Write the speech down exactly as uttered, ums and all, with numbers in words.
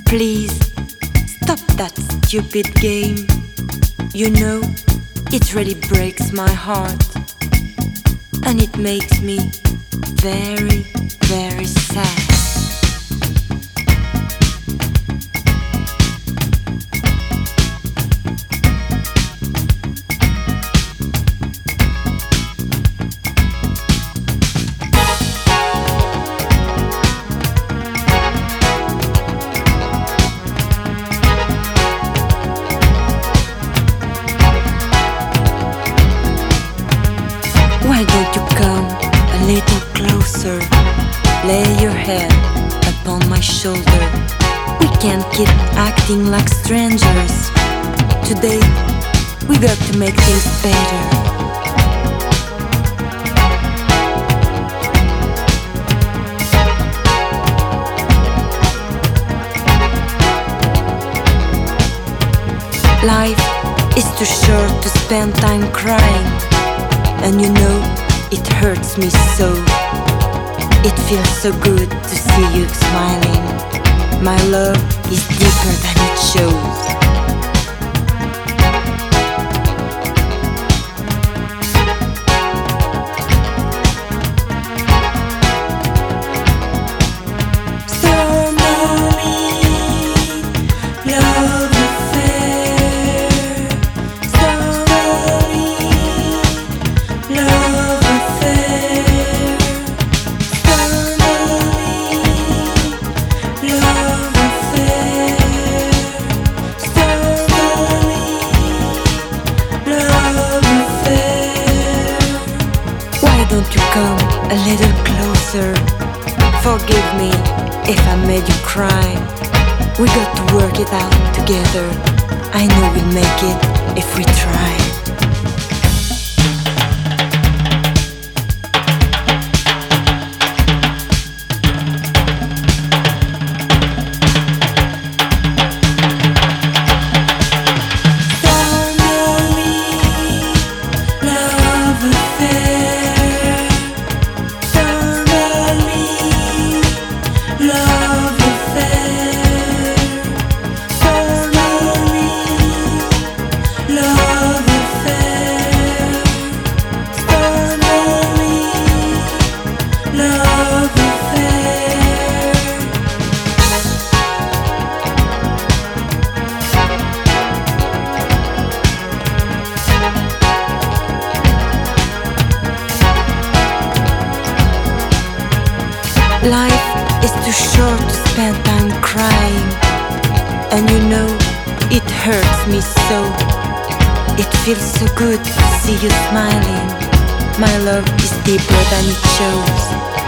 Please, stop that stupid game. You know, it really breaks my heart. And it makes me very, very sad. Why don't you come a little closer? Lay your head upon my shoulder. We can't keep acting like strangers. Today, we got to make things better. Life is too short to spend time crying. And you know, it hurts me so. It feels so good to see you smiling. My love is deeper than it shows. Don't you come a little closer? Forgive me if I made you cry. We got to work it out together. I know we'll make it if we try. Life is too short to spend time crying. And you know, it hurts me so. It feels so good to see you smiling. My love is deeper than it shows.